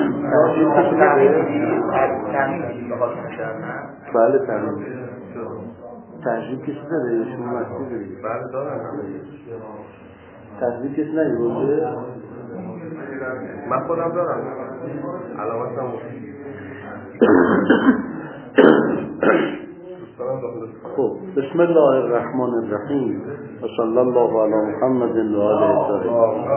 بله تحجیب کسی داره؟ شما مسئول دارید؟ بله دارم. تحجیب کسی نگیروزه؟ من خودم دارم علامت هم خب بسم الله الرحمن الرحیم و صلی الله علی محمد و آله الطاهرین.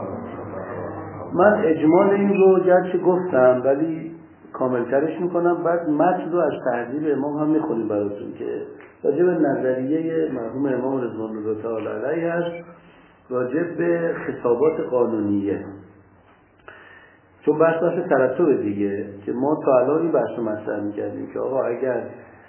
من اجمال این رو گرچه گفتم ولی کاملترش میکنم، بعد متن رو از تهذیب امام هم میخونیم براتون که راجع به نظریه مرحوم امام رضوان الله تعالی علیه است راجع به خطابات قانونیه، چون بحث ترتب دیگه که ما تا الان این بحث رو مطرح میکردیم که آقا اگر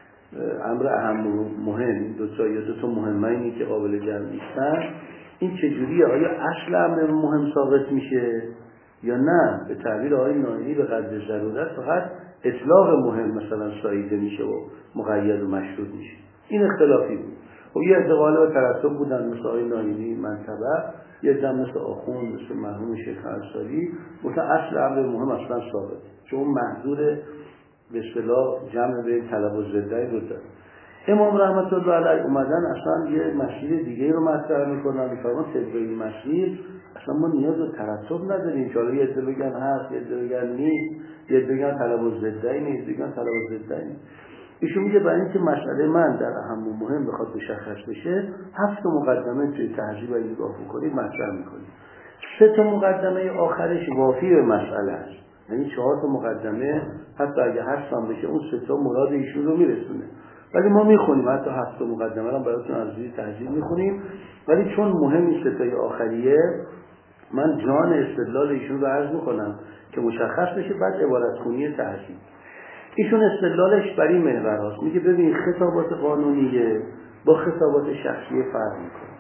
امر اهم و مهم دو تا مهمینی که قابل جمع نیستن این چجوریه؟ آیا اصل امر مهم ثابت میشه یا نه به تعبیر آقای نایمی به قدر ضرورت فقط اطلاق مهم مثلا ساییده میشه و مقید و مشروط میشه؟ این اختلافی بود. خب یه احتمال و ترتب بودن مثل آقای نایمی منطبع، یه دم مثل آخوند مثل مرحوم شیخ انصاری گفتن اصل امر مهم اصلا ثابت، چون محضور به اصطلاح جمع به طلب و ضدای بود. امام رحمت الله علیه اومدن اصلا یه مسیر دیگه رو مطرح میکنن، میفرمان طبق این مسیر اصلا ما نیاز به ترتب نداریم که حالا یه عده بگن هست یه عده بگن نیست، یه عده بگن طلب و ضدای نیست، بگن طلب و ضدای نیست. ایشون میگه برای اینکه مسئله من در اهم و مهم بخواد مشخص بشه 7 مقدمه توی تهذیب اگه نگاه بکنید مطرح میکنید. 3 مقدمه آخرش وافی به مسئله است، یعنی 4 مقدمه حتی اگه حذف هم بشه اون 3 مراد ایشون رو میرسونه. ولی ما میخونیم حتی 7 مقدمه رو براتون از روی تهذیب میخونیم، ولی چون مهم این 3 آخریه من جان استدلال ایشون رو عرض میکنم که مشخص بشه، بعد عبارت خونی تهذیب. ایشون استدلالش بر این محور هاست، میگه ببین خطابات قانونیه با خطابات شخصیه فرق میکنه.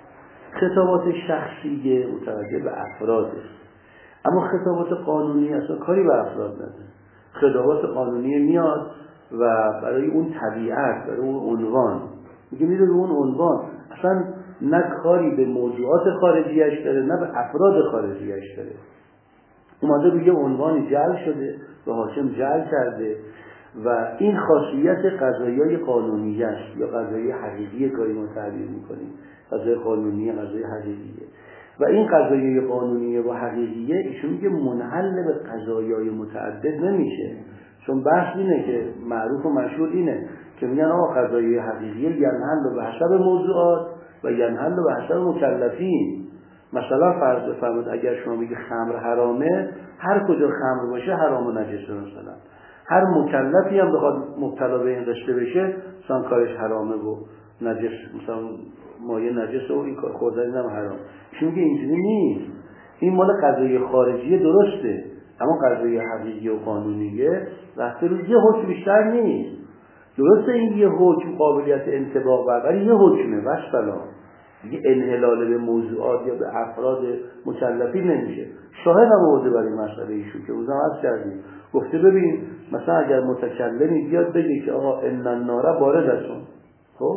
خطابات شخصیه متوجه به افراده، اما خطابات قانونی اصلا کاری به افراد نداره. خطابات قانونی میاد و برای اون طبیعت، برای اون عنوان میگه میره به اون عنوان، اصلا نه کاری به موضوعات خارجیش داره نه به افراد خارجیش داره. اومده بگه عنوانی جعل شده و حاکم جعل کرده و این خاصیت قضایای قانونی است یا قضایی حقیقی گاهی ما تعبیر میکنیم، قضای قانونی قضای حقیقیه و این قضایی قانونیه و حقیقیه ایشون میگه منحل به قضایای متعدد نمیشه، چون بحث اینه که معروف و مشهور اینه که میگن آقا قضایی حقیقیه ینحل به حسب موضوعات و ینحل به حسب مکلفین. مثلا فرض بفرمایید اگر شما میگه خمر حرامه، هر کجا خمر باشه حرام و نجسه، مثلا هر مکلفی هم بخواد مبتلا به این قصه بشه مثلا کارش حرامه و نجس، مثلا مایه نجسه و این کار خوردن هم حرام. چون میگه اینجوری نیست، این مال قضایی خارجی درسته، اما قضایی حقیقی و قانونیه رفته رو یه حکم بیشتر نیست. درسته این یه حکم قابلیت انطباق ولی یه حکمه واسطلا دیگه انحلال به موضوعات یا به افراد مکلفی نمیشه. شاهد هم آورده برای مسئله ایشون که روزم عرض کردیم، گفته ببین مثلا اگر متکلمی بیاد بگه که آقا ان النار باردتون، خب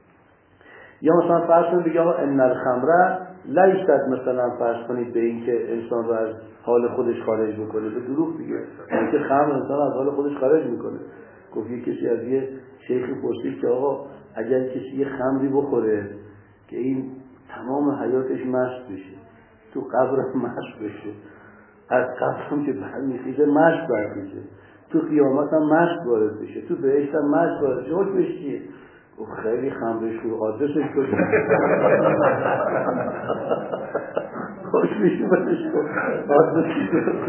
یا مثلا فرض کنید بگه آقا ان الخمر لیست، مثلا فرض کنید به این که انسان رو از حال خودش خارج بکنه، به دروغ دیگه اینکه خمر انسان از حال خودش خارج میکنه. گفت یه کسی از یه شیخی پرسید که آقا اگر کسی یه خمری بخوره که این تمام حیاتش مست بشه، تو قبر مست بشه، از قبر هم که برمیخیزه مست برمیشه، تو قیامت هم مست وارد بشه، تو بهشت هم مست وارد بشه، حکمش چیه؟ خیلی خمرش رو آدرسش کجا حکمش بدش کن آدرسش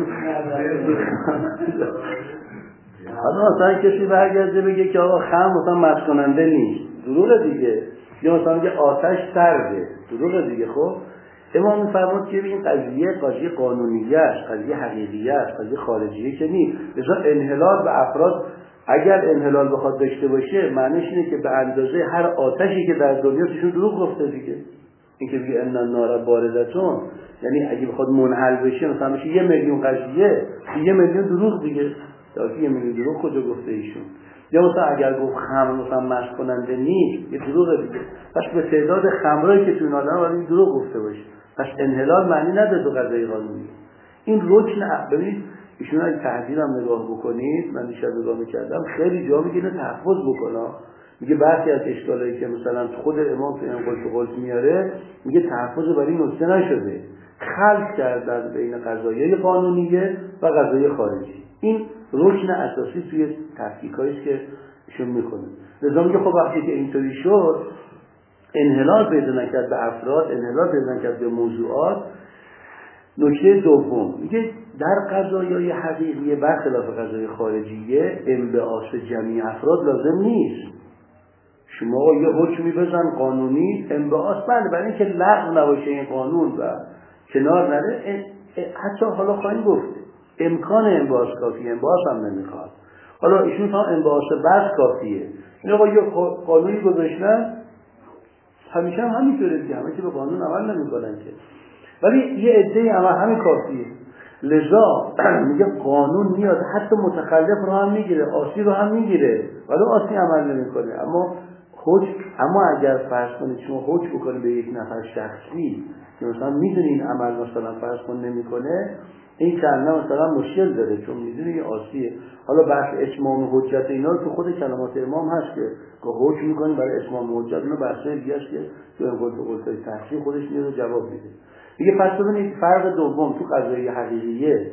حالا مثلا کسی برگرده بگه که آقا خمر مثلا مست کننده نیست، دروغه دیگه، یا مثلا میگه آتش سرده، دروغه دیگه. خب امام میفرماد که این قضیه قانونیه است، قضیه حقیقیه است، قضیه خارجیه که نیست. لذا انحلال به افراد اگر انحلال بخواد داشته باشه معنیش اینه که به اندازه هر آتشی که در دنیا توشون دروغ گفته دیگه. این که میگه ان النار باردتون یعنی اگه بخواد منحل بشه مثلا میشه 1 میلیون قضیه، 1 میلیون دروغ دیگه. تا 1 میلیون دروغ کجا گفته ایشون؟ یا مثلا اگر گفت خمر مثلا مست کننده نیست، یه دروغه دیگه. پس به تعداد خمرایی که تو این آدم ولی دروغ گفته باشه، پس انحلال معنی نداره تو قضیه قانونی. این رکن ببینید ایشون اگه تحضیرم نگاه بکنید، من دیشب نگاه میکردم، خیلی جا میگه تحفظ بکنه. میگه برخی از اشکالایی که مثلا خود امام تو این قلت و قلت میاره، میگه تحفظ برای این نکته نشده، خلط کردن بین قضایای قانونیه و قضایای خارجی. این رکن اساسی توی تفکیکاییست که ایشون میکنه. لذا میگه خب وقتی که اینطوری شد، انحلال پیدا نکرد به افراد، انحلال پیدا نکرد به موضوعات. نکته دوم میگه در قضایای حقیقیه برخلاف قضایای خارجیه انبعاث جمعی افراد لازم نیست. شما یه حکمی بزن قانونی انبعاث، برای اینکه لغو نباشه این قانون و کنار نره، حتی حالا خواهیم گفت امکان انبعاث کافیه، انبعاث هم نمیخواد. حالا ایشون تا انبعاث بس کافیه. این آقا یه قانونی گذاشتن، همیشه هم همینطوره دیگه، همه که به قانون عمل نمیکنن که، ولی یه عده‌ای عمل همین کافیه. لذا میگه قانون میاد حتی متخلف رو هم میگیره، عاصی رو هم میگیره، ولی عاصی عمل نمیکنه. اما اگر فرض کنید شما حکم بکنید به یک نفر شخصی که مثلا میدونی این عمل مثلا فرض کن نمیکنه، این کلمه مثلا مشکل داره چون میدونی این عاصیه. حالا بحث اتمام حجت اینا تو خود کلمات امام هست که حکم میکنی برای اتمام حجت، اینا بحثه دیگه است که تو قلت‌های تحصیل خودش میاد جواب میده. دیگه پس ببینید فرق دوم تو قضایی حقیقیه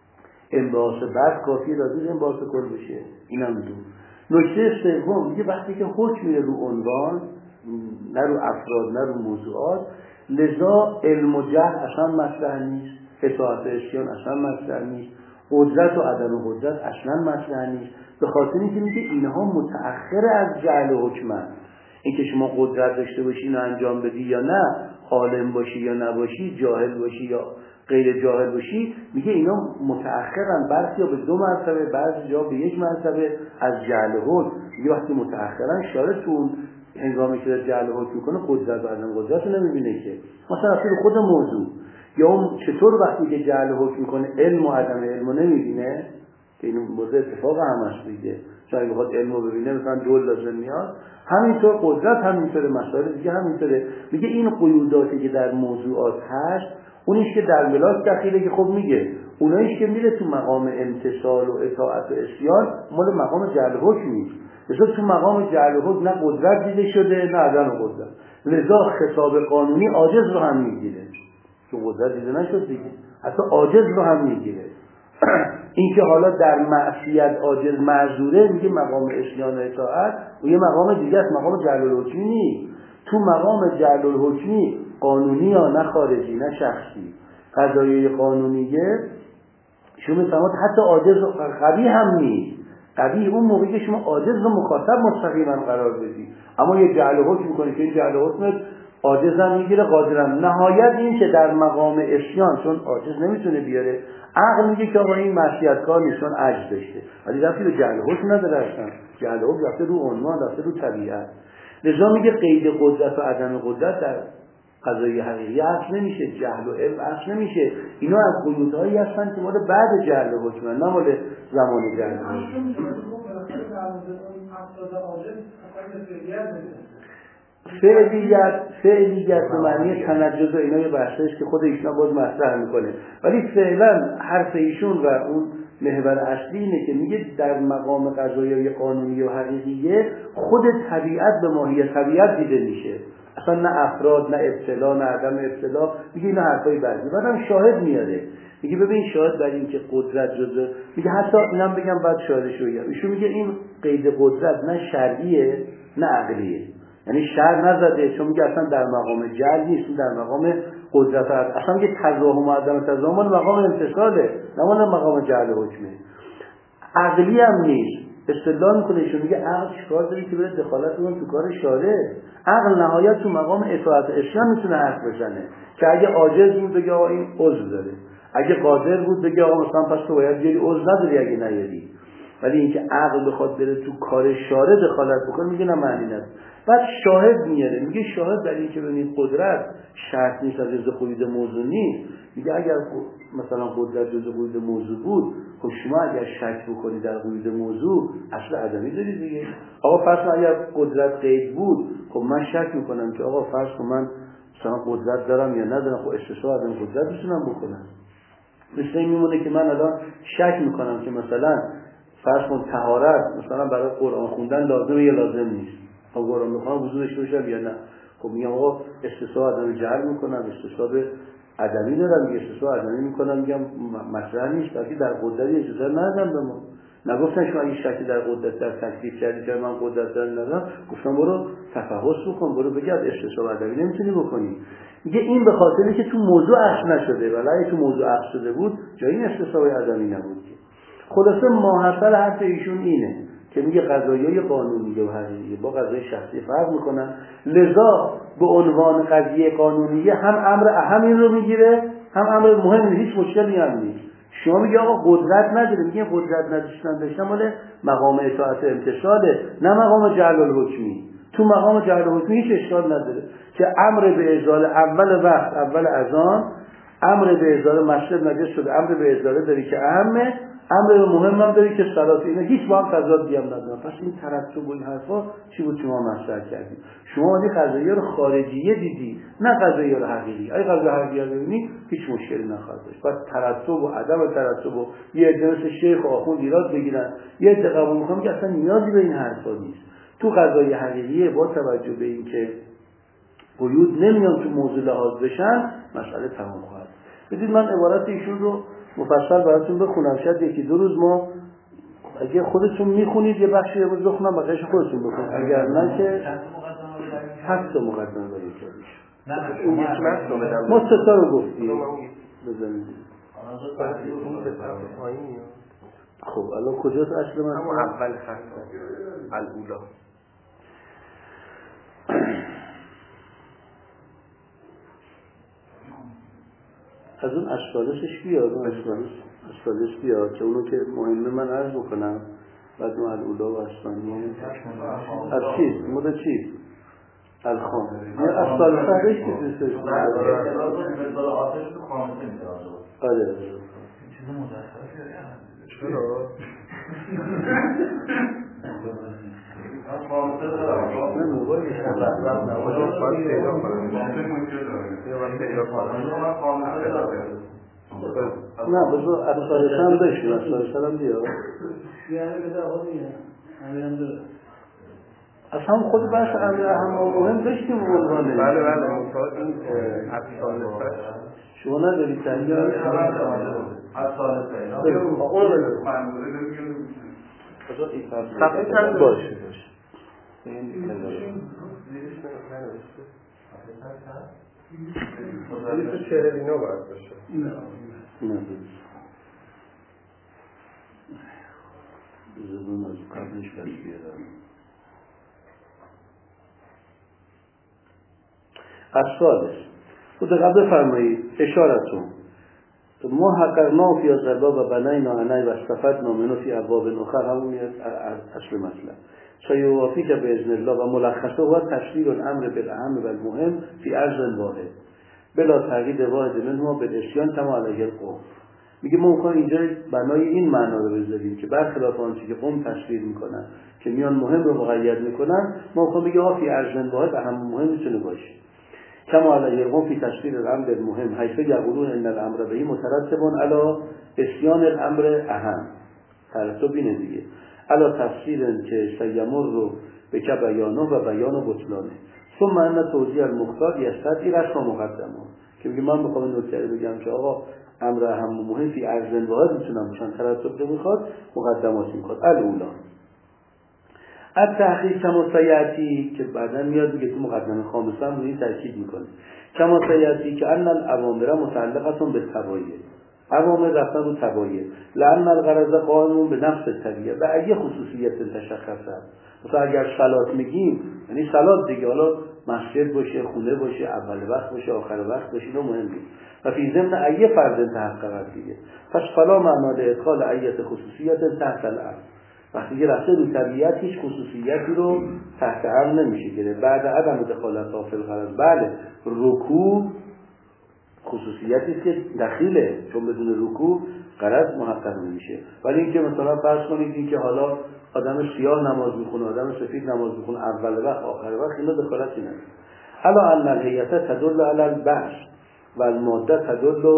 انبعاث بس کافیه، لازم انبعاث کل بشه. اینم دو. نکته سوم میگه وقتی که حکم میره رو عنوان، نه رو افراد نه رو موضوعات، لذا علم و جهل اصلا مطرح نیست، اطاعت و عصیان اصلا مطرح نیست، قدرت و عدم قدرت اصلا مطرح نیست. به خاطر اینکه میگه اینها متأخر از جهل و حکمن. اینکه شما قدرت داشته باشی اینو انجام بدی یا نه، عالم باشی یا نباشی، جاهل باشی یا غیر جاهل باشی، میگه اینا متأخرن، بعضی به 2 مرتبه، بعضی جا به 1 مرتبه از جهل و حکم. میگه وقتی متأخرن شارعتون هنگامی که جهل و حکم میکنه قدرت و عدم قدرت رو نمیبینه که. مثلا اصلا خود موضوع یا اون چطور وقتی که جهل و حکم میکنه علم و عدم علم رو نمیبینه، که این موضوع اتفاق هم هست دیگه. شاید بخواد علم رو ببینه مثلا دول لازم میاد، همینطور قدرت همینطوره، مسائل دیگه همینطوره. میگه این قیوداتی که در موضوعات هست، اونیش که در ملاک دخیله که خب میگه اوناییش که میره تو مقام امتثال و اطاعت و عصیان مال مقام جهل و حکم نیست. لذا تو مقام جهل و حکم نه قدرت دیده شده نه عدم قدرت، لذا خطاب قانونی عاجز رو هم میگیره، چون قدرت دیده نشد دیگه، حتی عاجز رو هم میگیره. این که حالا در معصیت عاجز معذوره، میگه مقام عصیان و اطاعت و یه مقام دیگه است، مقام جهل الحکمی نیست. تو مقام جهل الحکمی قانونی یا نه خارجی نه شخصی، قضایای قانونیه شما میفهمید حتی عاجز و قوی هم نیست. قوی اون موقعی که شما عاجز و مخاطب مستقیما قرار بدی، اما یه جهل حکم میکنی که این جهل حکمت عاجز هم میگیره قادر هم. نهایت این که در مقام عصیان چون عاجز نمیتونه بیاره، عقل میگه که آقا این معصیتکار نیست چون عجز داشته، ولی رفتی به جهل حکم نداره، اصلا جهل حکم رفته رو عنوان، رفته رو طبیعت. لذا میگه قید قدرت و عدم قدرت در قضایی حقیقی اصل نمیشه، جهل و علم اصل نمیشه. اینا از قیودهایی هستن که مال بعد جهل و حکم، نه مال زمان جهل و حکم. فعلیت به معنی تنجز و اینا یه بحثش که خود ایشون باز مطرح میکنه، ولی فعلا حرف ایشون و اون محور اصلی اینه که میگه در مقام قضایی قانونی و حقیقیه خود طبیعت به ماهیت طبیعت دیده میشه، اصلا نه افراد نه ابتلا نه عدم ابتلا. میگه اینا حرفای بعضی بعدم شاهد میاره، میگه ببین شاهد بر این که قدرت جزء، میگه حتی اینم بگم بعد شاهدش رو بگم. ایشون میگه این قید قدرت نه شرعیه نه عقلیه، یعنی شرع نزده، چون میگه اصلا در مقام جهل نیست، در مقام قدرت هست. اصلا میگه تزاحم و عدم تزاحم مقام امتثاله، نه مقام جهل حکمه. عقلی هم نیست. استدلال میکنه ایشون، میگه عقل چیکار داره که بره دخالت کنه تو کار شارع؟ عقل نهایت تو مقام اطاعت عصیان میتونه حرف بزنه که اگه عاجز بود بگه آقا این عذر داره، اگه قادر بود بگه آقا مثلا پس تو باید بیاری عذر نداری اگه نیاری. ولی اینکه عقل بخواد بره تو کار شارع دخالت بکنه میگه نه معنی نداره. بعد شاهد میاره، میگه شاهد در این که ببینید قدرت شرط نیست از جزء قید موضوع نیست. میگه اگر مثلا قدرت جزء قید موضوع بود، خب شما اگر شک بکنید در قید موضوع اصل عدمی دارید دیگه. آقا فرض اگر قدرت قید بود، خب من شک میکنم که آقا فرض من مثلا قدرت دارم یا ندارم، خب استثناء عدم قدرت میتونم بکنم. مثل این میمونه که من الان شک میکنم که مثلا فرض کن طهارت مثلا برای قرآن خوندن لازمه یا لازم نیست. تا قرآن بخونم وضو داشته باشم یا نه. خب میگم آقا استصحاب آدم جهل میکنم، استصحاب عدمی دارم، استصحاب عدمی میکنم، میگم مطرح نیست، بلکه در قدرت اجازه ندادم به ما. نگفتن شما اگه شکی در قدرت در تکلیف کردی که من قدرت ندارم، گفتم برو تفحص بکن، برو بگرد، استصحاب عدمی نمیتونی بکنی. میگه این به خاطری که تو موضوع عکس نشده، ولی اگه تو موضوع عکس شده بود جایی این استصحاب عدمی نبود. خلاصه ماحصل حرف ایشون اینه که میگه قضایای قانونیه و حقیقیه با قضای شخصی فرق میکنن، لذا به عنوان قضیه قانونیه هم امر اهم این رو میگیره، هم امر مهم، هیچ مشکلی هم نیست. شما میگه آقا قدرت نداره، میگه قدرت نداشتن مال مقام اطاعت امتثاله، نه مقام جعل الحکمی. تو مقام جعل الحکمی هیچ اشکال نداره که امر به ازاله اول وقت، اول اذان، امر به ازاله مسجد نجس شده، امر به ازاله داری که اهمه، امر مهم هم داری که صلات، اینه هیچ با هم تضاد هم ندارن. پس این ترتب و این حرفا چی بود شما مطرح کردید؟ شما ولی قضایی رو خارجیه دیدی، نه قضایی رو حقیقی. اگه قضایی حقیقی رو ببینی هیچ مشکلی نخواهد داشت. پس ترتب و عدم ترتب و یه عده شیخ و آخوند ایراد بگیرن، یه عده قبول میکنن که اصلا نیازی به این حرفا نیست. تو قضایی حقیقیه با توجه به اینکه قیود نمیان تو موضوع لحاظ بشن، مسئله تمام خواهد. بدید من عبارت ایشون رو مفصل براتون بخونم، شاید یکی دو روز ما اگه خودتون میخونید یه بخشی امروز بخونم بقیه‌اش خودتون بخونید، اگر نه که 7 تا مقدمه برای کاریش. نه اون یکی متن بدم. ما 3 تا رو گفتیم. بزنید. خب الان کجاست اصل من؟ همون اول خط الاولا. از اون اشکالشش بیاد، اون اشکالش بیاد که اونو که مهمه من عرض بکنم، بعد اون الاولا و اسفانیه از چیز؟ مورد چیز؟ الخام یه اشکال فرش که دوستش آره چرا؟ نه موبایلش نه بذار اشکالش هم داشتیم، اشکالش هم بیاد اصلا خود بحث امر اهم و مهم داشتیم عنوانه. بله مثلا این افسانه شما نداری تحلیل اون صفحه چند باشه این 49 باید باشه. نه زبون از قبلش بس بیادم اصالش خود قبل فرمایید اشارتون ما حقرنا فی الزربا و بنینا عنی و استفدنا منو فی ابواب اخر، همون اصل مطلب سیوافی که به اذن الله و ملخصه و تشریع الامر بالاهم و المهم فی عرض واحد بلا تغییر واحد منهما بالاسیان کما علیه القوم. میگه ما میخوایم اینجا بنای این معنا رو بذاریم که برخلاف آنچه که قوم تشریع میکنن که میان مهم رو مقید میکنن، ما میخوایم بگیم فی عرض واحد اهم مهم میتونه باشه کما علیه القوم فی تشریع الامر المهم حیث یقولون ان الامر به مترتب علی اسیان الامر اهم. ترتب اینه دیگه، علا تفسیر که سیمر رو به که بیانه و بیان و بطلانه ثم ان توضیح المختار یستدعی رسم مقدمه. که میگه من میخوام این نکته بگم که آقا امر اهم و مهم فی عرض واحد میتونم باشن، ترتب نمیخواد، مقدمات میخواد. الاولا التحقیق کما سیاتی که بعدا میاد میگه تو مقدمه خامسه هم روی تاکید میکنه کما سیاتی که ان الاوامر متعلقه به تبایع، اوامر رفتن رو تبایع، لان الغرض قائم به نفس الطبیعه و اگه خصوصیت تشخصه. مثلا اگر صلات میگیم یعنی صلات دیگه، حالا مسجد باشه، خونه باشه، اول وقت باشه، آخر وقت باشه، اینو مهم نیست. و فی ضمن ایه فرض تحقق دیگه، پس فلا معنا لادخال ایه خصوصیت تحت الامر. وقتی یه رفته رو طبیعت هیچ خصوصیتی رو تحت امر نمیشه گرفت. بعد عدم دخالت فی الغرض، بله رکوع خصوصیتی که دخیله، چون بدون رکوع غرض محقق نمیشه. ولی اینکه مثلا فرض کنید اینکه حالا آدم سیاه نماز میخونه، آدم سفید نماز میخونه، اول وقت آخر وقت، اینا دخالتی نداره. الا ان الهیئه تدل علی البعث و الماده تدل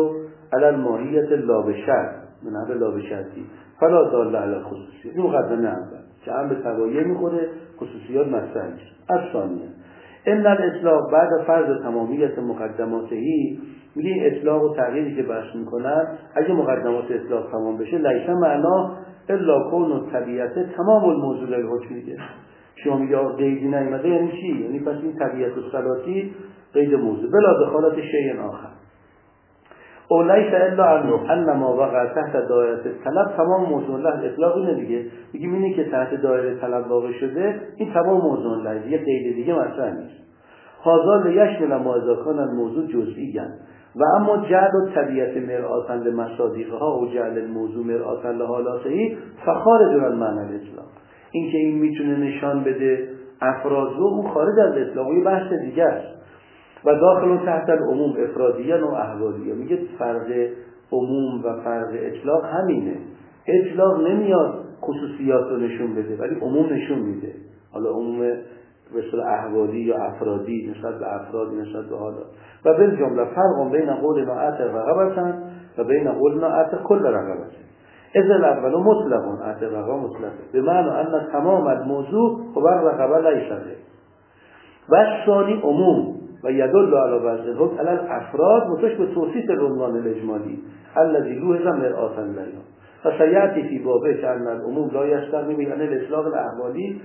علی الماهیت لا بشرط من حب لا بشرطی فلا دال علی الخصوصیت. این مقدمه اول که هم به تبایع میخوره، خصوصیات مطرح میشه. الثانیه ان الاطلاق بعد فرض تمامیت مقدماتهی، میگه اطلاق و تغییری که بحث میکنن اگه مقدمات اطلاق تمام بشه لیس معنا الا کون الطبیعت تمام الموضوع للحکم. میگه شما میگه قیدی نیامده یعنی چی؟ یعنی پس این طبیعت الصلاتی قید موضوع بلا دخالت شیء آخر. او لیس الا ان ما وقع تحت دایره طلب تمام موضوع له. اطلاق اینه دیگه، میگیم اینی که تحت دایره طلب واقع شده این تمام موضوع له، یه قید دیگه مطرح نیست. حاضر لیشمل ما اذا کان الموضوع جزئی و اما جعل طبیعت مرآتا لمصادیقها او جعل الموضوع مرآتا لحالاته فخارج عن معنی الاطلاق. این که این میتونه نشان بده افراد رو، اون خارج از اطلاق، یه بحث دیگه است. و داخل تحت العموم افرادیه و احوالیه. میگه فرق عموم و فرق اطلاق همینه. اطلاق نمیاد خصوصیات رو نشون بده ولی عموم نشون میده. حالا عموم به صورت احوالی یا افرادی نسبت به افراد نسبت به حالا. و بالجمله فرق بین قولنا اعطى رغبة و بین قولنا اعطى كل رغبة. اذا الاول مطلق اعطى رغبة مطلق بمعنى ان تمام الموضوع هو الرغبة ليس غير. و الثانی عموم و یدل علی وضع الحکم علی الافراد متش به توصیف العنوان الاجمالی الذي لوحظ مرآتا لها و سیأتی فی بابه که ان العموم لا یستغنی یعنی الاطلاق الاحوالی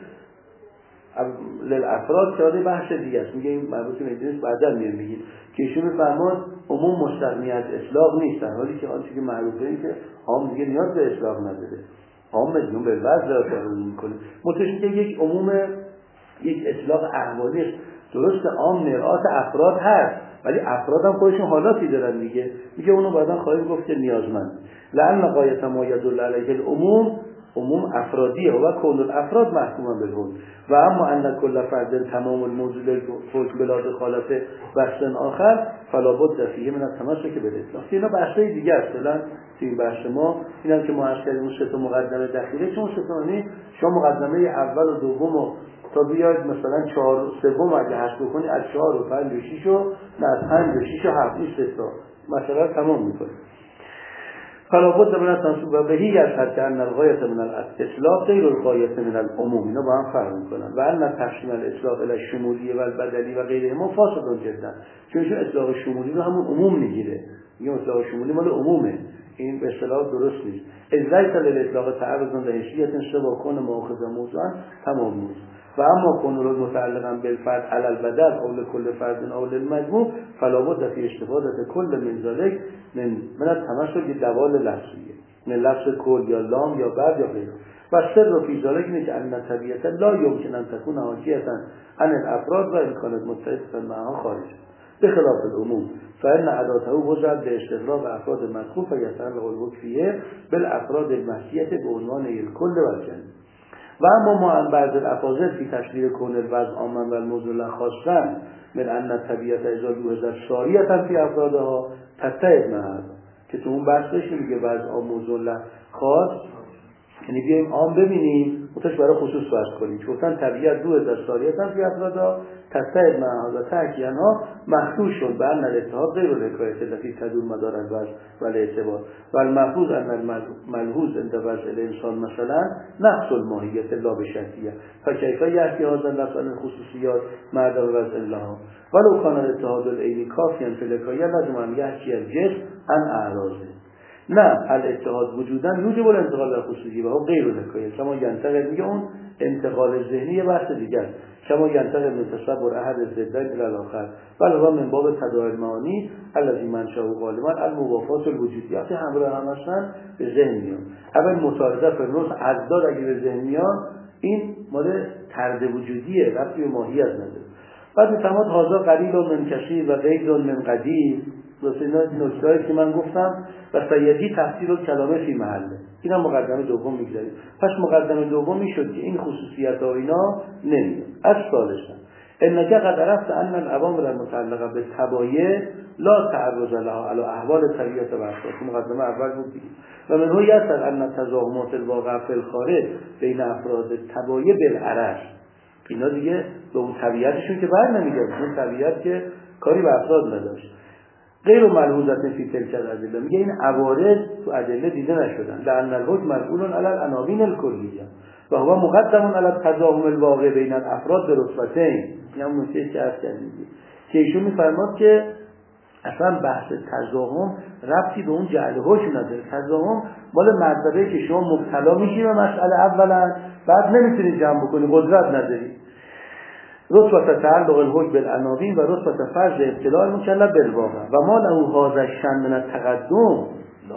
للافراد که بحث دیگه است. میگه این مربوط به اینجاست بعدا میگیم که ایشون فرمان عموم مستغنی از اطلاق نیست، در حالی که آنچه که معروفه این که عام دیگه نیاز به اطلاق نداره، عام مجنون به وضع را میکنه. متش که یک عموم یک اطلاق احوالی است. درست عام مرآت افراد هست ولی افراد هم خودشون حالاتی دارن دیگه. میگه اونو بعداً خواهیم گفت که نیازمند. لعن غایت ما یدل علیه العموم عموم افرادیه و کل الافراد محکوما بالحکم و اما ان کل فرد تمام الموضوع للحکم بلا دخالت بحث آخر فلا بد فیه من التمسک بالاطلاق. اینا بحثای دیگه است. مثلا تو این بحث ما اینا که ما از کردیم سه تا مقدمه داخلی، چون سه تا شما مقدمه اول و دوم تا بیاید مثلا 4 سوم اگه حساب بکنی از 4 و 5 و 6 و نه از 5 و 6 و 7 این سه تا مثلا تمام میکنه. فلا بد من التناسب و بهی از حد ان الغایت من الاطلاق غیر الغایت من العموم. اینا با هم فرق میکنن. و ان تقسیم الاطلاق الی الشمولی و البدلی و غیرهما فاسد جدا. چون اطلاق شمولی رو همون عموم میگیره. میگه اطلاق شمولی مال عمومه، این به اصطلاح درست نیست. اذا الاطلاق تعرض لحیثیت سوا کن مؤاخذ موضوعا تمام موضوع و اما کن متعلقا بالفرد علی البدل او لكل فرد او للمجموع فلا بد فی استفاده کل من ذلك من التمثل بدوال لفظیه من لفظ کل یا لام یا بعد یا غیره. و سر فی ذلك اینه که ان طبیعتا لا یمکن ان تكون حاکیه عن الافراد و امکانات متفق معها خارج بخلاف العموم فإن عداته وجد به استغراق افراد مذکور فیتعلق الحکم فیه بالافراد المحکیة به عنوان الکل و الجمع. و اما ما ان بعض الافاضل فی تشریح کون الوضع عاما و الموضوع خاصا من ان طبیعت اجزا لوحظ ساریتا فی افرادها تتعد معها که تو اون بحث داشتیم میگه وضع عام موضوع خاص، یعنی بیایم عام ببینیم متش برای خصوص فرض کنیم. گفتن طبیعت لوحظ ساریتا فی افرادها تتعد معها و تحکیانها مخصوص شد به ان الاتحاد غیر الحکایت التي تدور مدار الوضع و الاعتبار و المفروض ان الملحوظ عند وضع الانسان مثلا نقص الماهیت لا بشرطیه فکیف یحکی هذا اللفظ عن الخصوصیات مع وضع لها ولو کان الاتحاد العینی کافیا فی الحکایه لازم ان یحکی الجسم عن اعراضه. نه الاتحاد وجودا یوجب الانتقال در خصوصی و هو غیر الحکایه کما ینتقل. میگه اون انتقال ذهنی بحث دیگه است. کما ینتقل من تصور احد الضدین الی الاخر بل هو من باب تداعی المعانی الذی منشأه غالبا الموافات الوجودیات همراه هم هستن به ذهن میاد. اول متعارضه فرنوس عداد اگه به ذهن میاد این مال طرد وجودیه، ربطی به ماهیت نداره. بعد میفهمد هذا قلیل من کثیر و غیر من قدیم. اینا نکته‌ای که من گفتم و سیدی تفسیر الکلامه فی محله. اینا مقدمه دوم میگذاریم. پس مقدمه دوم میشد که این خصوصیت‌ها اینا نمیاد. از ثالثا انک قد عرفت ان الاوامر المتعلقه بالتبایع لا تعرض لها علی احوال طبیعت و افراد. مقدمه اول بود دیگه. و منه یسر ان تزاحمات الواقع فی الخارج بین افراد تبایع بالعرض. اینا دیگه به اون طبیعتشون که بر نمیگرد، اون طبیعت که کاری به افراد نداشت. غیر ملحوظه فی تلک الادله، میگه این عوارض تو ادله دیده نشدن. لأن الحکم مسئول علی العناوین الکلیه و هو مقدم علی التضاهم الواقع بین الافراد به رتبتین. این هم نکته که عرض کردیم که ایشون میفرماد که اصلا بحث تضاهم ربطی به اون جعل حکم نداره. تضاهم مال مرتبه که شما مبتلا میشی به مسئله اولا، بعد نمیتونی جمع بکنی، قدرت نداری. رتبه تعلق الحکم بالعناوین و رتبه فرض ابتلاء المکلف بالواقع و ما له هذا الشأن من التقدم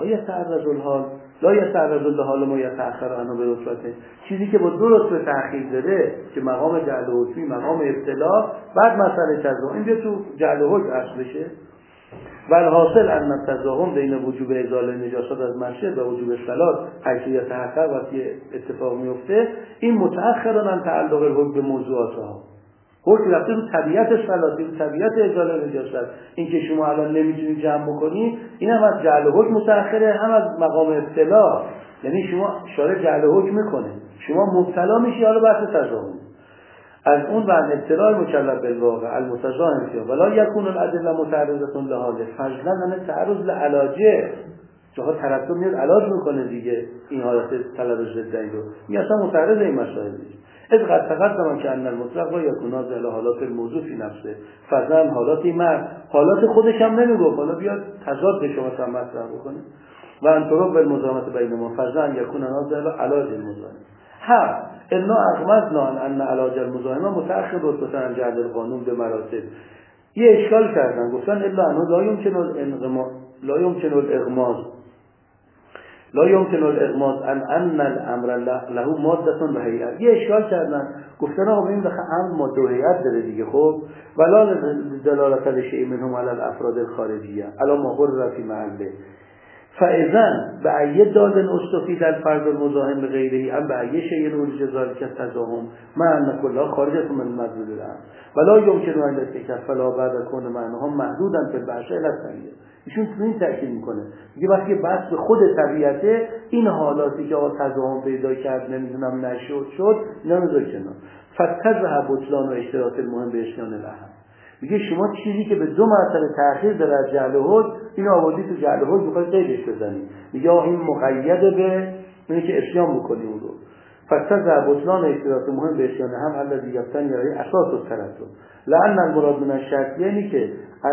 لا یتعرض لحال ما یتأخر عنه به رتبته. چیزی که با دو رتبه تأخیر داره که مقام جعل حکمی، مقام ابتلاء، بعد مسئله تضاهم، این تو جعل حکم اصل بشه. و الحاصل ان التضاهم بین وجوب ازاله نجاست از مسجد و وجوب صلات حیثیت تحقق وقتی اتفاق میفته، این متأخر عن تعلق الحکم به موضوعاتها. حکم رفته رو طبیعت صلاتی، رو طبیعت ازاله نجاست. این که شما الان نمیتونید جمع بکنی، این هم از جعل حکم متأخره، هم از مقام ابتلا. یعنی شما شارع جعل حکم میکنه، شما مبتلا میشی، حالا بحث تضاهم از اون و ابتلاء مکلف بالواقع المتضاهم فيه ولا یکون الادله متعرضه لحاله فضلا عن تعرض لعلاجه. جاها ترتب میاد علاج میکنه دیگه این حالت طلب ضدی رو، این اصلا متعرض این مسائل نیست. از قد تقدم که ان المطلق لا یکون ذل حالات الموضوع فی نفسه، فضلا حالاتی حالات خودش هم نمیگه، حالا بیاد تضاد به شما هم مطرح بکنه. و انطرق بالمزاحمه بین ما فضلا یکون ذل علاج المزاحم. ها انا اغمضنا ان علاج المزاحمه متأخر رتبه عن جعل القانون به مراتب. یه اشکال کردن، گفتن الا انه لا يمكن الاغماض ان الامر له ماده و هیئت. یه اشکال کردن، گفتن آقا این بخاطر امر ماده و هیئت داره دیگه. خب ولا دلالت الشیء منهم علی الافراد الخارجیه علی ما قرر فی محله. فاذا بأي دال استفید الفرد المزاحم بغیره ام بأي شیء نورج ذلك التزاحم مع ان كلها خارجه من مدلول الامر ولا يمكن ان يتكفل بعد كون معناهم محدودا في البحث الاساسیه. ایشون تو این تاکید میکنه، میگه وقتی بحث به خود طبیعته، این حالاتی که تزاحم پیدا کرد نمیدونم نشد نمیذاره کنار. فتذهب بطلان و اشتراط المهم به اشیان الاهم. میگه شما چیزی که به دو مرتبه تأخیر داره از جعل حکم، این آوردی تو جعل حکم بخوای قیدش بزنی، میگه این مقید به اینه که اسیان بکنی اون رو. فتذهب بطلان و اشتراط مهم به اشیان هم الذی یفتن یعنی اساس التردد. لأن المراد من الشرط یعنی که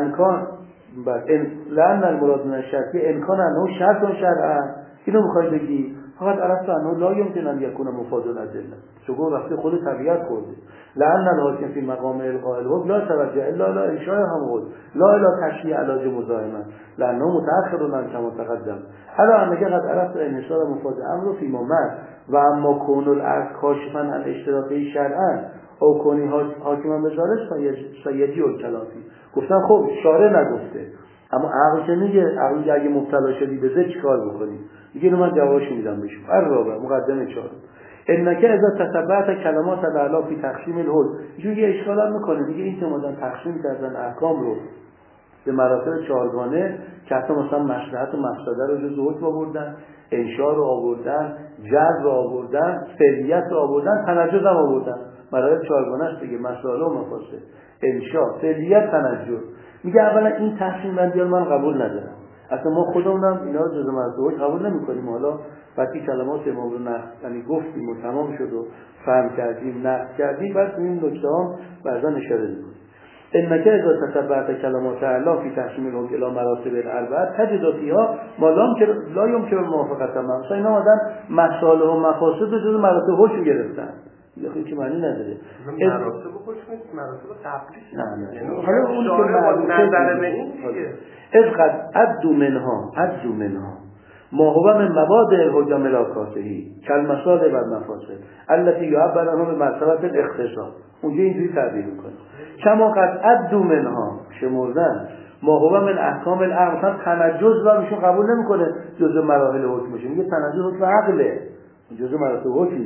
لأن المراد من الشرط امکان انه شرط شرعا، اینو میخوای بگی فقط عرفت انه لا یمکن ان یکون مفاد الادله، چون رفته خود طبیعت خورده. لأن الحاکم فی مقام القاء الحکم لا توجه الا الى انشاء هم لا الى تشریع علاج مزاحمه لانه متأخر عن کما تقدم. حالا انگه قد عرفت انحصار مفاد امر فی ممر و اما کون الارض کاشفا عن اشتراطی شرعا او کونی حاکم بذارش سیدی الکلافی. گفتن خب شارع نگفته، اما عقل که میگه، عقل اگه مبتلا شدی به ذات چیکار بکنی؟ میگه من جوابش میدم بهش. الرابع مقدمه 4 انکه اذا تتبعت کلمات الاعلی فی تقسیم الحکم. یه اشکال هم میکنه، میگه این که مدام تقسیم کردن احکام رو به مراتب 4 گانه که حتی مثلا مصلحت و مفسده رو جزء حکم آوردن، انشاء رو آوردن، جذب رو آوردن، فعلیت رو آوردن، تنجز هم آوردن. مراتب 4 گانه است دیگه، مسائل و مفاسد، انشاء، فعلیت، تنجز. میگه اولا این تقسیم بندی من قبول ندارم، اصلا ما خودمونم اینا رو جزء مراتب قبول نمی‌کنیم. حالا وقتی کلمات امام رو یعنی گفتیم و تمام شد و فهم کردیم، نقد کردیم، بعد این نکته‌ها بعضا اشاره می‌کنیم. انکه اذا تتبعت کلمات الله فی تقسیم الحکم الی مراتب الاربعه تجد فیها ما لا یمکن موافقت من. مثلا اینا آدم مسائل و مفاسد رو جزء مراتب حکم گرفتن، دیگه چه معنی نداره. مراتب حکم مراتب قبلی نه حالا اون که نظر به این چیه؟ از قد عدو منها ما هو من مواد الحکم ملاکاتهی کالمصالح و المفاسد التي يعبر عنها به مرتبه الاختصاص. اونجا اینجوری تعبیر میکنه کما قد عدو منها شمردن ما هو من احکام العقل. مثلا تنجز رو میشون قبول نمیکنه جزء مراحل حکم میشه، میگه تنجز حکم عقله، جزء مراتب حکم نیست.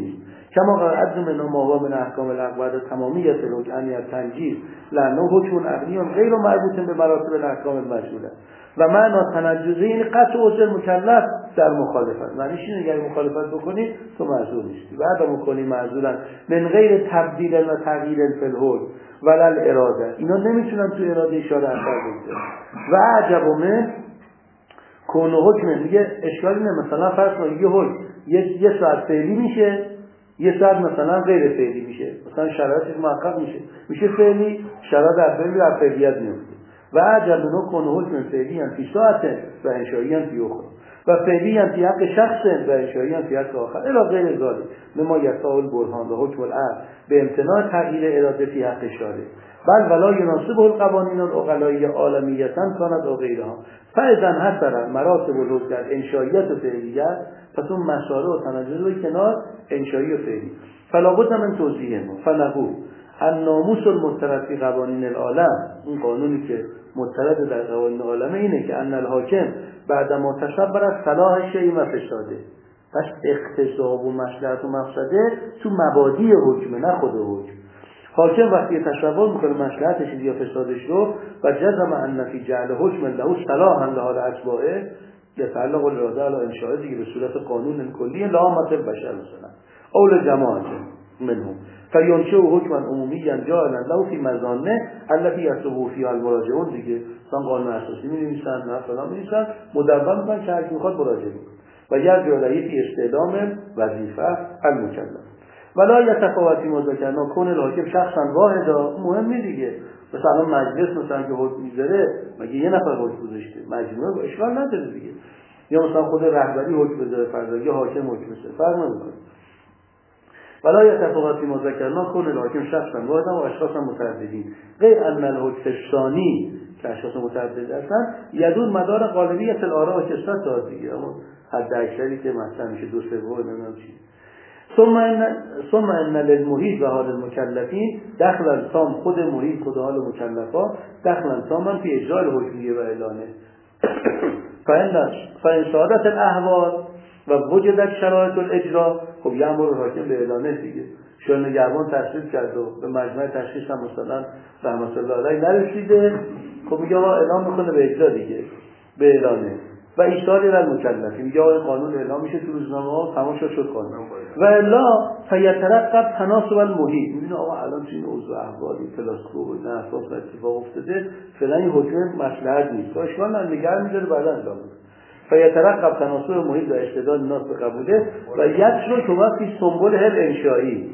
کما قرأت من ما هو من احکام العقد تمامیت الحکمیت تنجیز لانه حکم عقلی غیر مربوط به مراتب الاحکام المجهوله و معنا تنجزه این قطع عذر مکلف در مخالفت. معنیش اینه اگر مخالفت بکنی تو معذور نیستی. بعد مکنی معذورن من غیر تبدیل و تغییر فی الحکم ولا الاراده. اینا نمیتونن تو اراده اشاره اثر بگذارن. و عجب من کون حکم میگه اشکالی نه. مثلا فرض کن یه حکم یه ساعت فعلی میشه، یه ساعت مثلا غیر فعلی میشه، مثلا شرایطش محقق میشه فعلی، شرایط در فعلیت میفته. و عجب منو کون حکم فعلی هم فی ساعت و انشایی هم فی اخرى و فعلی هم فی حق شخص و انشایی هم فی حق آخر الی غیر ذلک مما یساع البرهان و حکم العقل به امتناع تغییر اراده فی حق شارع بل ولا یناسب القوانین العقلایی عالمیتا کانت و غیرها فاذا حصر مراتب الحکم در انشاییت و فعلیت پس اون مشاره و تنجز و کنار انشایی و فعلی فلا بد من توضیح ما فنقول الناموس المضطرد فی قوانین العالم، این قانونی که مضطرد در قوانین عالم اینه که ان الحاکم بعد ما تشبر از صلاح شیء و فساده، پس اقتصاب و مصلحت و مفسده تو مبادی حکم نه خود حکم. حاکم وقتی تصور میکنه مصلحتش یا فسادش رو و جزم ان فی جعل حکم له صلاحا لحال اتباعه یتعلق الاراده علی انشاء دیگه به صورت قانون کلی لا مثل بشر مثلا اول جماعت منهم فینشأ حکما عمومیا جاعلا له فی مظانه التي یصلح فیها المراجعون دیگه مثلا قانون اساسی می‌نویسن نه فلان می‌نویسن مدون می‌کنن که هر کی می‌خواد مراجعه کنه و یرجع الیه فی استعلام وظیفه المکلف ولا یتفاوت فی مذاکرنا کون الحاکم شخصا واحدا مهمه دیگه. مثلا مجلس مثلا که حکم میذاره مگه یه نفر حکم گذاشته مجموعه اشکال نداره دیگه، یا مثلا خود رهبری حکم بذاره فرض یا حاکم حکم بذاره فرق نمیکنه. ولا یتفاوت فی مذاکرنا کون الحاکم شخصا واحدا و اشخاصا متعددین غیر ان الحکم الثانی که اشخاص متعدد هستن یدون مدار غالبیت الاراء و کثرت دیگه، اما حد اکثری که مثلا میشه 2/3 نمیدونم چی. ثم ان للمحیط و حال المکلفین دخلا تام خود محیط خود حال مکلفا دخلا تاما فی اجرای الحکمیه و اعلانه فان سعادت الاحوال و وجدت شرایط الاجرا خب یامر حاکم به اعلانه دیگه. شورای نگهبان تصویب کرد و به مجمع تشخیص هم مثلا رحمت الله علیه نرسیده، خب میگه آقا اعلام میکنه به اجرا دیگه به اعلانه و ایصال الى المکلفین میگه آقا قانون اعلام میشه تو روزنامه تمام شد قانون و الا فیترقب تناسب المحیط. میبینه آقا الان تو این اوضاع احوالی پلاستیکو و نه اساس اتفاق افتاده فعلا این حکم مصلحت نیست تو اشکال نگه میذاره بعدا اعلام فیترقب تناسب محیط و استعداد الناس به قبوله و یجرا کما فی سنبل هل انشایی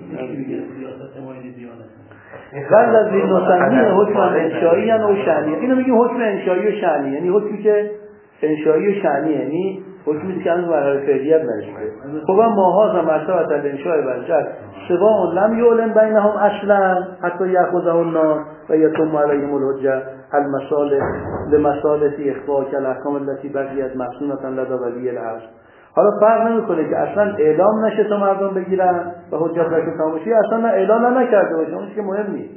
قبل از این نسمی حکم انشایی و شأنی. اینو میگیم حکم انشایی و شأنی، یعنی حکمی که انشایی و شأنی یعنی حکمی که هنوز مرحله فعلیت نرسیده. خب ماها مرتبط الانشاء بنجر سواء لم یعلن بینهم اصلا حتی یاخذه الناس و یتم علیهم الحجه المصالح لمصالح اخفاء الاحکام التي بقیت مصونة لدى ولی الامر. حالا فرق نمیکنه که اصلا اعلام نشه تا مردم بگیرن و حجت رکن تماشی، اصلا اعلام نکرده باشن اون که مهم نیست،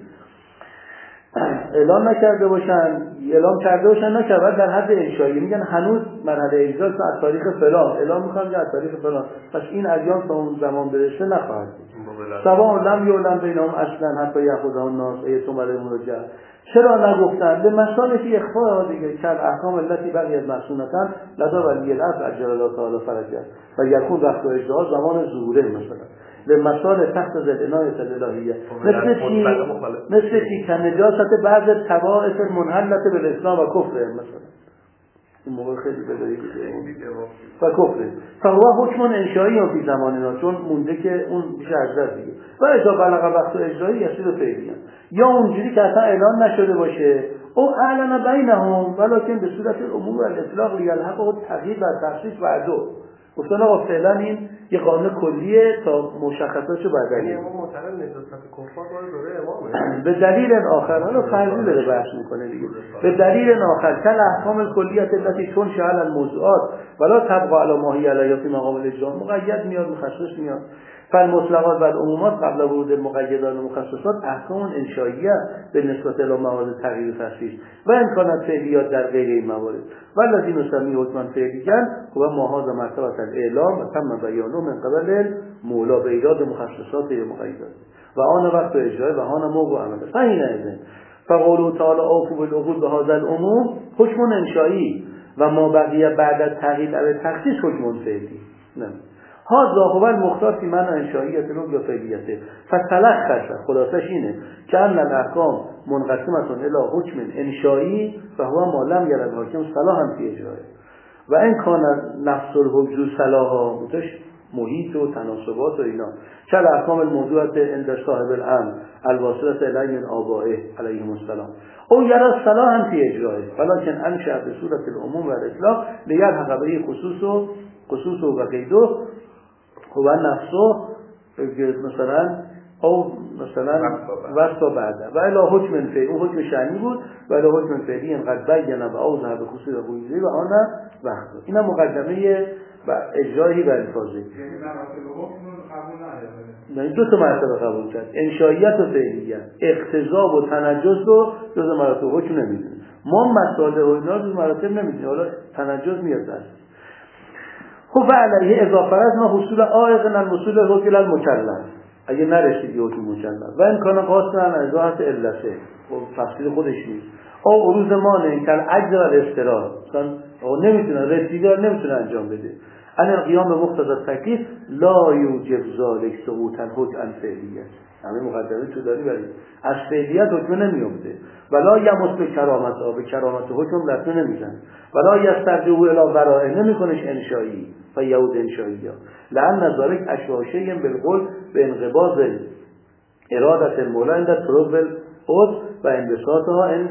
اعلام نکرده باشن اعلام کرده باشن نکرده در حد انشایی میگن هنوز مرحله اجرا از تاریخ فلان اعلام میکنن از تاریخ فلان، پس این ادیان تا اون زمان برسه نخواهد بود. سواء لم یعلن بینهم اصلا حتی یاخذه الناس ایتم علیهم الحجه. چرا نگفتن به مصالح اخفاء دیگه که احکام التي بقیت مصونة لدى ولی الامر عجل الله تعالی فرجه و یکون وقت اجرا زمان ظهوره مثلا به مصالح تحت عنایت الالهیه مثل چی که نجاست بعض طوائف منحلت به اسلام و کفر مثلا این موقع خیلی بدایی و کفر فهو حکم انشایی هم فی زماننا چون مونده که اون میشه اجزا دیگه و اذا بلغ وقت اجرایی یسیر فعلی یا اونجوری که اصلا اعلان نشده باشه او اعلن بینهم ولکن به صورت العموم و الاطلاق لیلحق و تغییر و تخصیص و عدو گفتن آقا فعلا این یه قانون کلیه تا مشخصاتشو بدلی امام محترم نجاست کفار دوره امامه به دلیل آخر حالا فرضی داره بحث میکنه دیگه به دلیل آخر کل احکام الکلیت التي تنشأ علی الموضوعات ولا تبقى علی ما هی علیها فی مقام الاجرا مقید میاد مخصص میاد فالمطلقات و العمومات قبل ورود المقیدات و مخصصات احکام انشائیه به نسبت الی موارد تغییر و تصریح و امکانات فعلیات در غیر این موارد والذی نسمی حکما فعلیاً و ما هذا مرتبه الاعلام و تم بیانه من قبل مولا به ایجاد مخصصات و مقیدات و آن وقت اجرای و آن موقع عمل فین اذن فقوله تعالی اوفوا بالعقود بهذا العموم حکم انشائی و ما بقیه بعد از تغییر در تخصیص حکم فعلی نه هذا هو المختار فی معنی انشائیت یا فعلیته فتلخص خلاصش اینه که ان الاحکام منقسمه الی حکم انشائی و هو ما لم يرد الحاکم صلاحا فی اجرائه و این کان نفس الحجوز صلاحا متش محیط و تناسبات و اینا چه احکام الموضوعات عند صاحب الامر الواصله الی من آبائه علیهم السلام او یرا صلاحا فی اجرائه ولکن انشأ به صورت العموم و الاطلاق لیلحق به خصوص و قیده و نفسه مثلا او مثلا واسطه بعد و الی حکم فعلی اون حکم شأنی بود و الی حکم فعلی انقدر بیان و اوضح به خصوص قیده و آن وقت اینا مقدمه و اجرایی و الفاظی یعنی مراتب حکم قبول نداره نه دو تا مرتبه قبول کرد انشائیت و فعلیت اقتضا و تنجز رو جز مراتب حکم نمیدونه ما مسائل و اینا رو مراتب نمیدونیم حالا تنجز میاد دست خب و علیه اضافه از ما حصول عائق الوصول الحکم المکلف اگه نرسیدی حکم مکلف و امکان قاصر عن ازاحت علته خب تفصیل خودش نیست او عروض مانع کل عجز و الاضطرار مثلا نمیتونه رسیده نمیتونه انجام بده ان القیام مقتضی التکلیف لا یوجب ذلک سقوط الحکم عن فعلیت همین مقدمه تو داری ولی از فعلیت حکم نمیفته ولا یمس به کرامت به کرامت حکم لطمه نمیزنه ولا یسترجعه الی ورائه نمیکنش انشایی و یعود انشایی لان ذلک اشباح شیء بالقول به انقباض اراده المولا عند طلب العضو و انبساطها عند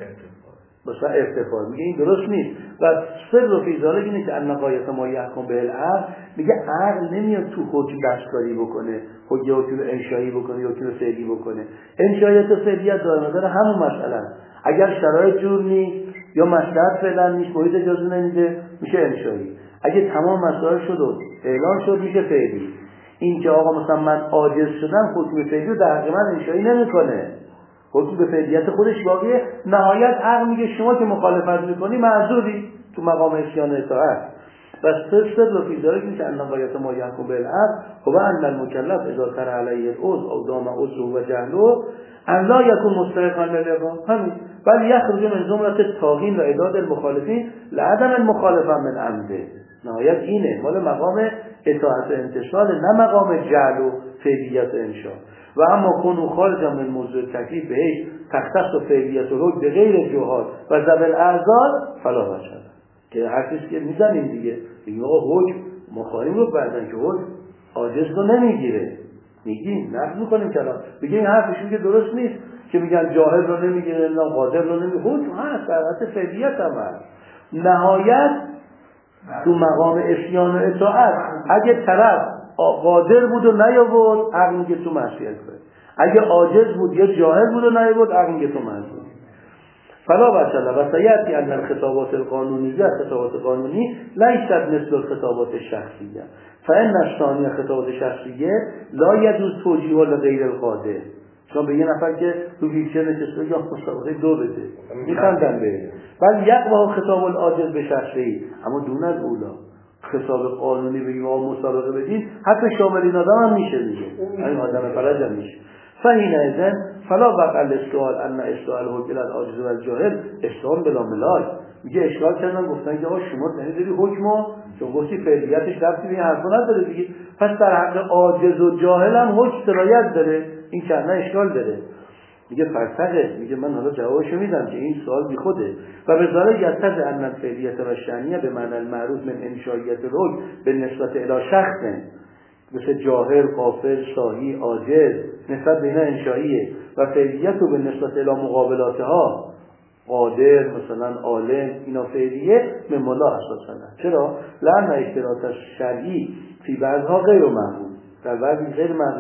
مثلا ارتفاع میگه این درست نیست و سر و فیضاله اینه که النقایت ما یحکم به العقل میگه عقل نمیاد تو حکم دستکاری بکنه حکم انشایی بکنه یا حکم فعلی بکنه انشایت و فعلیت دائما داره همون مسئله اگر شرایط جور نیست یا مصلحت فعلا نیست محیط اجازه نمیده میشه انشایی اگه تمام مسائل شد و اعلان شد میشه فعلی این که آقا مثلا من عاجز شدم حکم فعلی رو در حقیقت انشایی نمیکنه حکم به فعلیت خودش باقیه نهایت عقل میگه شما که مخالفت میکنی معذوری تو مقام اسیان اطاعت و سر و فیضاره که النقایت ما یحکم بالعقل هو ان المکلف اذا تر علیه العضو او دام عضو و جهله ان لا یکون مستحقا للعقاب همین بل یخرج من زمره الطاغین و اعداد المخالفین لعدم المخالفه من عمده نهایت اینه مال مقام اطاعت و انتصال نه مقام جهل و فعلیت و انشاء و اما کنو خارجا من موضوع تکلیف بهش تختص و فعلیت و حکم به غیر جهاد و ذبل اعضال فلا وجه که هر کسی که میزنیم دیگه میگیم آقا حکم مخالیم رو بعدن که حکم عاجز رو نمیگیره میگیم نقل میکنیم کلام بگیم این حرفشون که درست نیست که میگن جاهل رو نمیگیره نه قادر رو نمیگیره حکم هست در حالت فعلیت هم هست نهایت تو مقام اسیان و اطاعت اگه طرف قادر بود و نیاورد عقل میگه تو معصیت کنه اگه عاجز بود یا جاهل بود و نیاورد عقل میگه تو معصیت فلا بسلا و سیأتی ان الخطابات القانونیه خطابات قانونی لیست مثل الخطابات الشخصیه فان الثانیه خطابات شخصیه لا یجوز توجیه لغیر القادر چون به یه نفر که تو ویلچر نشسته یا مسابقه دو بده میخندن به بل یقوه خطاب العاجز به شخصی اما دون از اولا خطاب قانونی بگیم آقا مسابقه بدید حتی شامل این آدم هم میشه دیگه این آدم فرج هم میشه فهین ازن فلا وقع الاستوال ان استوال حکم العاجز و الجاهل استوال بلا ملاج میگه اشکال کردن گفتن که آقا شما نمیداری حکمو چون گفتی فعلیتش ربطی به این حرفا نداره دیگه پس در حق عاجز و جاهل هم حکم سرایت داره این که نه اشکال داره میگه فرتقه میگه من حالا جوابشو میدم که این سوال بی خوده و به ظاهر یتضح ان الفعلیت و الشأنیه به معنی المعروف من انشائیت الحکم به نسبت الی شخص مثل جاهل، غافل، ساهی، عاجز نسبت به اینا انشائیه و فعلیت رو به نسبت الی مقابلاتها قادر مثلا عالم اینا فعلیه من ملا اساسا چرا؟ لأن اشتراط شرعی فی بعضها غیر معقول در بعضی غیر معقوله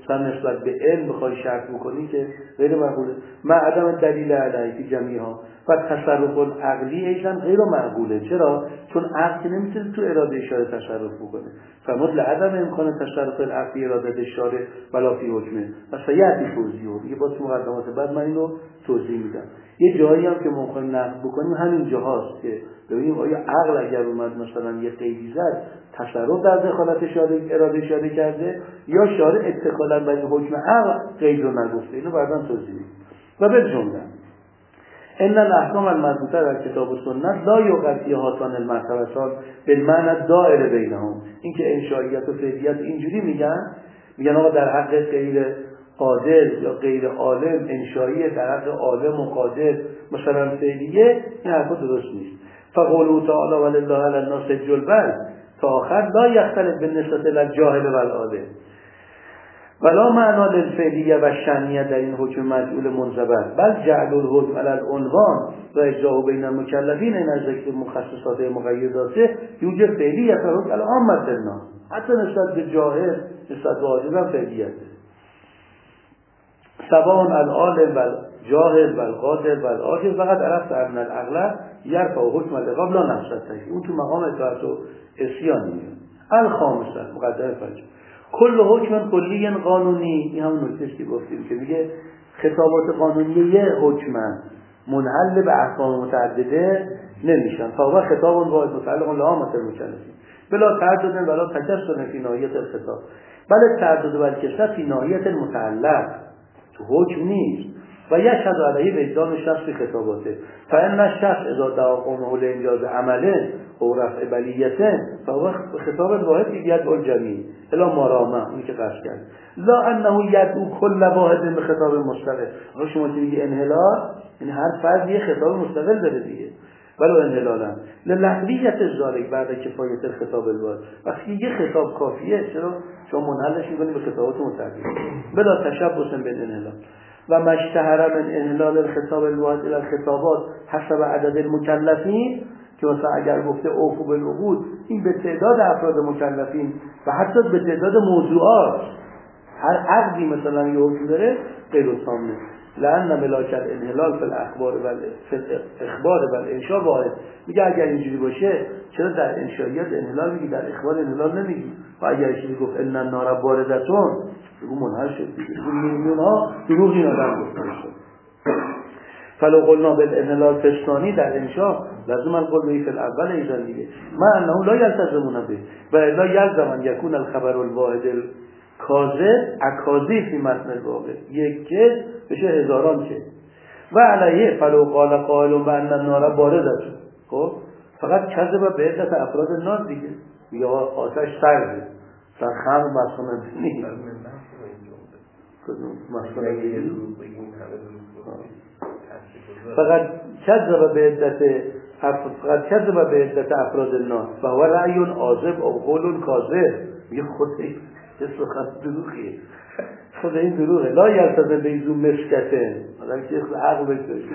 مثلا نسبت به علم بخوای شرط بکنی که غیر معقوله. مع عدم دلیل علیه فی جمیعها و تصرف العقلی ایضا غیر معقوله. چرا؟ چون عقل که نمیتونه تو اراده شارع تصرف بکنه. فمثل عدم امکان تصرف العقلی اراده شارع ولا فی حکمه. مثلا یعنی توضیحه دیگه با مقدمات بعد من اینو توضیح میدم. یه جایی هم که ممکن نقد بکنیم همین جاهاست که ببینیم آیا عقل اگر اومد مثلا یه قیدی زد تصرف در دخالت شارع اراده شارع کرده یا شارع اتکالا بر حکم عقل قید رو نگفته. اینو بعداً توضیح میدم. و به جمله ان الاحکام المربوطه در کتاب و سنت لا یوقع فی هاتان المرتبتان بالمعنى الدائر بینهم. اینکه انشائیت و فعلیت اینجوری میگن آقا در حق غیر قادر یا غیر عالم انشائیه، در حق عالم و قادر مثلا فعلیه، این حرفا درست نیست. فقوله تعالی ولله علی الناس حج البیت تا آخر لا یختلف بالنسبه للجاهل والعالم ولا معنا للفعلیه و شأنیه در این حکم مجعول منضبط بل جعل الحکم علی العنوان و اجراء بین المکلفین این از ذکر مخصصات مقیدات یوجد فعلیه فرق العامه الناس حتی نسبت به جاهل نسبت به عالم هم فعلیت سواء العالم و جاهل و القادر و العاجز فقط عرفت ان العقل یرفع حکم العقاب لا نفسه. اون تو مقام اطاعت و عصیان میاد. الخامسه مقدمه فجر کل حکم کلی قانونی، این همون نکته‌ای که گفتیم که میگه خطابات قانونی یه حکم منحل به احکام متعدده نمیشن. فهو خطاب واحد متعلق لعامة المکلفین بلا تردد ولا تکسر فی ناحیه الخطاب بل تردد و الکسر فی ناحیه المتعلق، تو حکم نیست. و یشهد علیه وجدان شخص فی خطاباته فان الشخص اذا دعا قومه لانجاز عمله او رفع بلیته فهو خطاب واحد یدعو الجمیع الی ما رامه، اونی که قصد کرد. لا انه یدعو کل واحد به خطاب مستقل. اگه شما میگی انحلال یعنی هر فرد یه خطاب مستقل داره دیگه، ولو انحلالا للحقیقت ذالک بعد کفایت الخطاب الواحد. وقتی یه خطاب کافیه چرا شما منحلش می‌کنید به خطابات متعدد بلا تشبث بالانحلال و مشتهر من انحلال الخطاب الواحد الى الخطابات حسب عدد المکلفین که مثلا اگر گفته اوفو بالعقود این به تعداد افراد مکلفین و حتی به تعداد موضوعات هر عقدی مثلا یه حکم داره غیر التام. لأن ملاک الانحلال فی الاخبار و الانشاء واحد. میگه اگر اینجوری باشه چرا در انشائیات انحلال میگی در اخبار انحلال نمیگی؟ و اگر چیزی گفت ان النار باردتون بگو منحل شد دیگه، میلیون ها دروغ این آدم گفته شد. فلو قلنا بالانحلال فی الثانی در انشاء لازم القول به فی الاول ایضا دیگه ما انه لا یلتزمون به و الا یلزم ان یکون الخبر الواحد کاذب اکاذیب فی متن الواقع، یک که بشه هزاران که. و علیه فلو قال قائل بان النار باردتون، خب فقط کذب به عدت افراد الناس دیگه، میگه آتش سرده در خمر مسخونه نیست فقط کذب به عدت افراد الناس و هو رأی عاذب او قول کاذب. میگه خودی چه سخن دروغیه، خود این دروغه. لا یلتزم بیزو مسکته حالا که عقل بکشه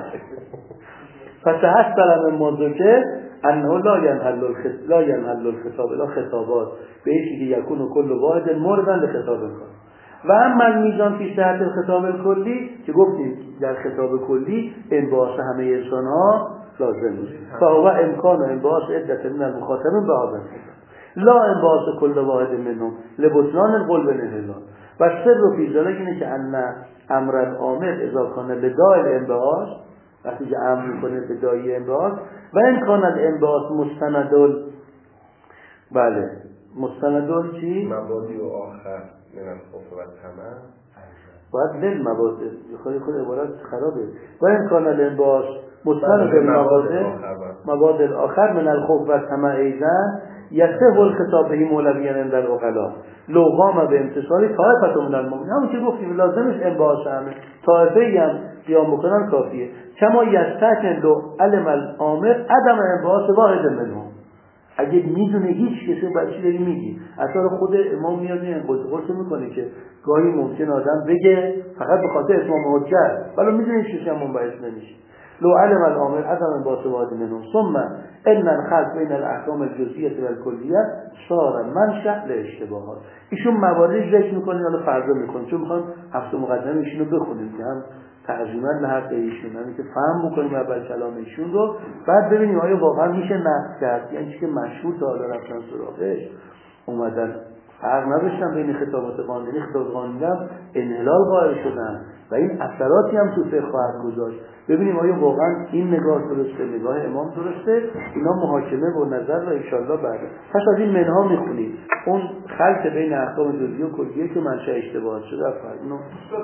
فتحصل من موضوع که انه لا ینحل الخطاب الا خطابات به ایشی که یکون و کل واحد موردن لخطاب کن. و اما میزان فی صحت الخطاب کلی که گفتیم در خطاب کلی انباس همه انسان ها لازم نیست. فهو امکان و انباس عدت من المخاطبین به هذا لا انباس کل واحد منهم لبطلان القول بالانحلال. و سر فی ذلک اینه که ان امر العامل اذا کان لداء الانباس، وقتی که امر میکنه به داعی انباس و این کان الانباس مستندل بله مستندل چی؟ مبادی و آخر من الخوف و الطمع باید دل خود عبارت خرابه. و این کان الانباس مستندل مبادی آخر من الخوف و الطمع ایضا یسه الخطاب به مولویان عند العقلاء لو قام به امتصال طائفه من المؤمنین. همون که گفتیم لازمش انباس همه طائفه‌ای هم قیام بکنن کافیه. کما یستکن لو علم الامر عدم انباس واحد منهم. اگه میدونه هیچ کسی بچی داری میگی اصلا خود امام میاد این قصه میکنه که گاهی ممکن آدم بگه فقط به خاطر اتمام حجت ولی میدونه هیچ کسی هم منبعث نمیشه. لو علم العامل عدم باسواد منهم ثم ان الخلط بین الاحکام الجزئیه و الکلیه صار منشأ لاشتباهات. ایشون مواردی ذکر میکنه، حالا فرض میکنه چون میخوان هفته مقدمه ایشون رو بخونیم که هم تعظیما لحق ایشون، همین که فهم بکنیم اول کلام ایشون رو، بعد ببینیم آیا واقعا میشه نقد کرد. یعنی چیزی که مشهور تا حالا رفتن سراغش اومدن فرق نداشتن بین خطابات قانونی، خطابات قانونی هم انحلال قائل شدن و این اثراتی هم تو فقه خواهد گذاشت. ببینیم آیا واقعا این نگاه درسته، نگاه امام درسته. اینا محاکمه و نظر و انشالله بعد پس از این منها میخونیم اون خلط بین احکام جزئی و کلیه که منشأ اشتباهات شده. اینو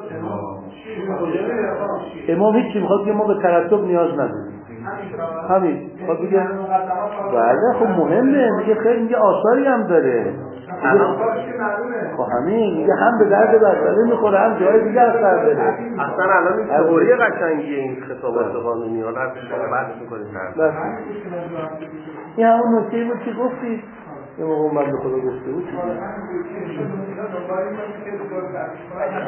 امام هیچی میخواد که ما به ترتب نیاز نداریم. همین خب بگه بله خب مهمه، میگه خیلی میگه آثاری هم داره. خب همین میگه هم به درد بسته میخوره هم جای دیگه اثر داره. اصلا الان این تئوری قشنگیه این خطابات قانونی ها در بحث میکنید. این همون نکته بود که گفتید یه موقع من به خدا گفته بود